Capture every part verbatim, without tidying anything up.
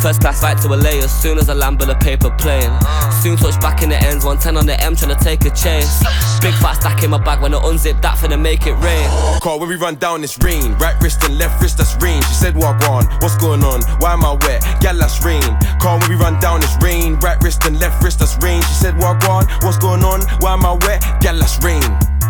First class flight to L A as soon as I land with a paper plane. Soon touch back in the ends, one ten on the M tryna take a chase. Big fat stack in my bag when I unzip that finna make it rain. Call when we run down this rain. Right wrist and left wrist, that's rain. She said wagwan, what's going on? Why am I wet? Gal, that's rain. Call when we run down this rain. Right wrist and left wrist, that's rain. She said wagwan, what's going on? Why am I wet? Gal, that's rain.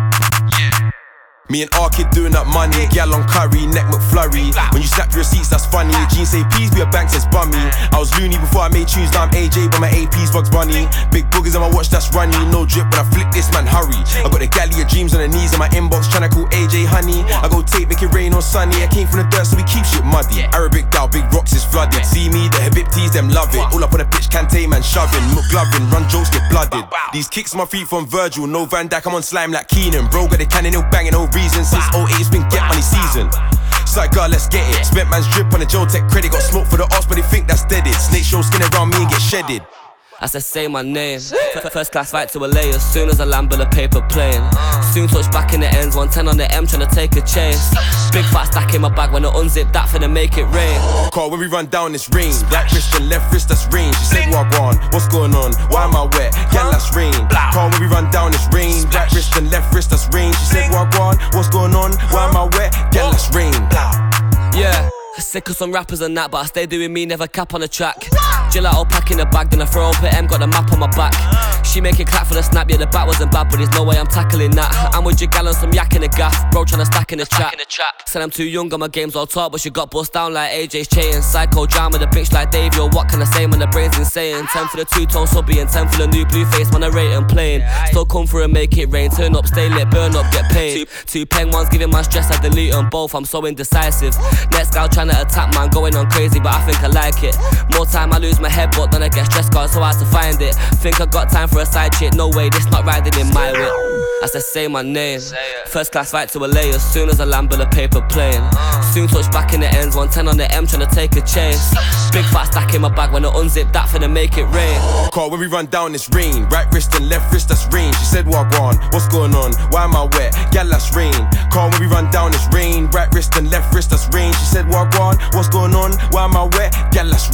Me and R Kid doing up money, gal on curry, neck McFlurry. When you snap your receipts, that's funny. Jeans say please be a bank, says bummy. I was loony before I made tunes, now I'm A J, but my A P's Bugs Bunny. Big boogers on my watch, that's runny. No drip, when I flick this man, hurry. I got the galley of dreams on the knees in my inbox, tryna call A J honey. I go tape, make it rain on sunny. I came from the dirt, so we keep shit muddy. Arabic down, big rocks is flooded. See me, the Habibtis, them love it. All up on the pitch, Kante man shoving. McGlovin, run jokes, get blooded. These kicks my feet from Virgil, no Van Dijk, I'm on slime like Keenan. Bro got the cannon, no banging, no reason. Since oh eight, it's been get money season. Side girl, let's get it. Spent man's drip on the Joe Tech credit. Got smoke for the arse, but they think that's deaded. Snake show skin around me and get shedded. I said say my name. First class flight to L A as soon as I land with a paper plane. Soon touch back in the ends, one ten on the M tryna take a chase. Big fat stack in my bag when I unzip that finna make it rain. Call when we run down this rain. Right wrist and left wrist, that's rain. She said wagwan, what's going on? Why am I wet? Gal, that's rain. Call when we run down this rain. Right wrist and left wrist, that's rain. She said wagwan, what's going on? Why am I wet? Gal, that's rain. Yeah, sick of some rappers and that, but I stay doing me, never cap on the track. Gelato pack in the bag, then I throw up at M, got the map on my back. She make it clap for the snap, yeah the bat wasn't bad, but there's no way I'm tackling that. I'm with your gal and some yak in the gaff, bro tryna stack in the trap. Said I'm too young and my game's all talk, but she got bust down like A J's chain. Psycho drama, the bitch like Dave, yo what can I say when the brain's insane? Ten for the two-tone subby and ten for the new blue face, man I rate and plain. Still come through and make it rain, turn up, stay lit, burn up, get paid. Two, two pen ones giving my stress, I delete them both, I'm so indecisive. Next gal tryna attack man, going on crazy, but I think I like it. More time I lose my head, but then I get stressed, got so hard to find it. Think I got time for a side chick, no way, this not riding in my whip. I said say my name. First class flight to L A as soon as I land with a paper plane. Soon touch back in the ends, one ten on the M tryna take a chase. Big fat stack in my bag when I unzip that finna make it rain. Call when we run down this rain. Right wrist and left wrist, that's rain. She said wagwan, what's going on? Why am I wet? Gal, that's rain. Call when we run down this rain. Right wrist and left wrist, that's rain. She said wagwan, what's going on? Why am I wet? Gal, that's rain.